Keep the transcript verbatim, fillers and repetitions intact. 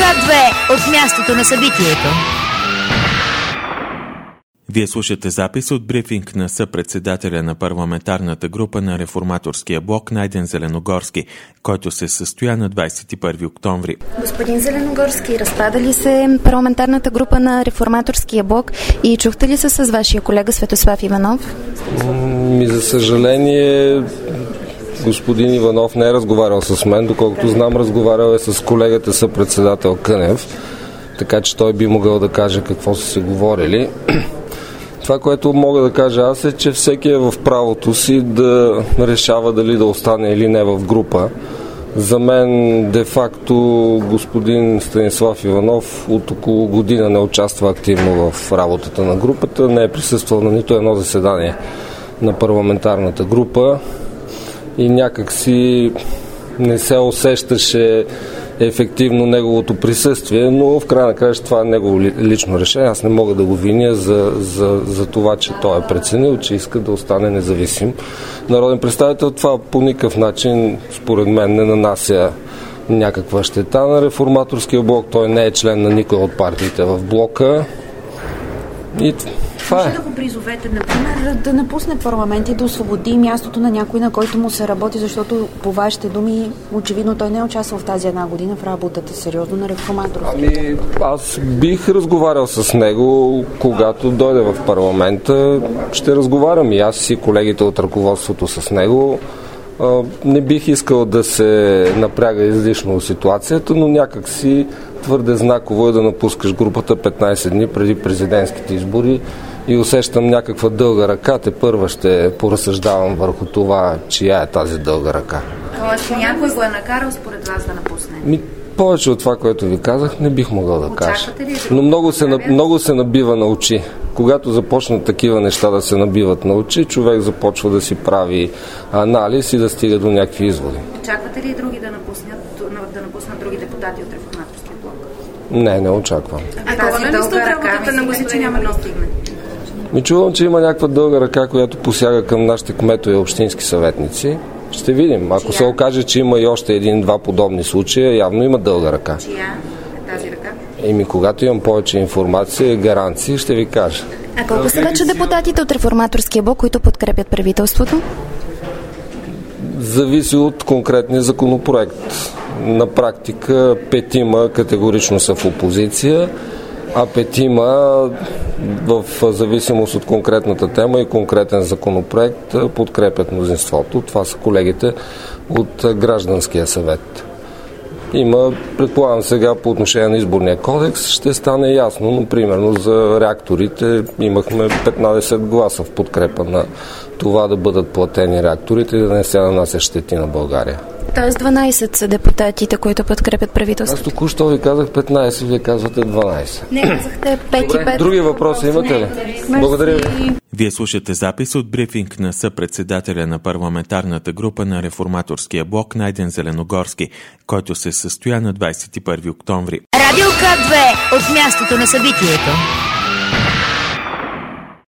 К две от мястото на събитието. Вие слушате запис от брифинг на съпредседателя на парламентарната група на Реформаторския блок Найден Зеленогорски, който се състоя на двадесет и първи октомври. Господин Зеленогорски, разпада ли се парламентарната група на Реформаторския блок и чухте ли се с вашия колега Светослав Иванов? Ми, за съжаление, господин Иванов не е разговарял с мен, доколкото знам, разговарял е с колегата съпредседател Кънев, така че той би могъл да каже какво са се говорили. Това, което мога да кажа аз е, че всеки е в правото си да решава дали да остане или не в група. За мен, де-факто, господин Станислав Иванов от около година не участва активно в работата на групата, не е присъствал на нито едно заседание на парламентарната група и някак си не се усещаше ефективно неговото присъствие, но в края на края това е негово лично решение. Аз не мога да го виня за, за, за това, че той е преценил, че иска да остане независим народен представител. Това по никакъв начин, според мен, не нанася някаква щета на Реформаторския блок. Той не е член на никой от партиите в блока. И това е. Може да го призовете, например, да напусне парламент и да освободи мястото на някой, на който му се работи, защото по вашите думи, очевидно той не е участвал в тази една година в работата сериозно на Реформаторския. Ами, аз бих разговарял с него, когато дойде в парламента. Ще разговарям и аз и колегите от ръководството с него. Не бих искал да се напряга излишно ситуацията, но някак си твърде знаково е да напускаш групата петнадесет дни преди президентските избори и усещам някаква дълга ръка. Те първа ще поразсъждавам върху това, чия е тази дълга ръка. Тоест, някой го е накарал според вас да напусне? Ми, повече от това, което ви казах, не бих могъл да кажа. Но много се, много се набива на очи. Когато започнат такива неща да се набиват на очи, човек започва да си прави анализ и да стига до някакви изводи. Очаквате ли и други да напуснат, да напуснат други депутати от Реформаторския блок? Не, не очаквам. А тази дълга ръка на мисли, че няма да стигне? Ми чувам, че има някаква дълга ръка, която посяга към нашите кметове и общински съветници. Ще видим. Ако Чия? се окаже, че има и още един-два подобни случая, явно има дълга ръка. Чия е тази ръка? Еми, когато имам повече информация и гаранции, ще ви кажа. А колко са вече депутатите от Реформаторския блок, които подкрепят правителството? Зависи от конкретния законопроект. На практика петима категорично са в опозиция, а петима в зависимост от конкретната тема и конкретен законопроект подкрепят мнозинството. Това са колегите от Гражданския съвет. Има, предполагам сега по отношение на изборния кодекс, ще стане ясно, но примерно за реакторите имахме петнадесет гласа в подкрепа на това да бъдат платени реакторите и да не се нанася щети на България. Тоест дванадесет са депутатите, които подкрепят правителството. Аз току-що ви казах петнадесет, вие казвате дванадесет. Не, казахте пет и пет. Други въпроси имате ли? Благодаря ви. Вие слушате запис от брифинг на съпредседателя на парламентарната група на Реформаторския блок Найден Зеленогорски, който се състоя на двадесет и първи октомври. Радио К две от мястото на събитието.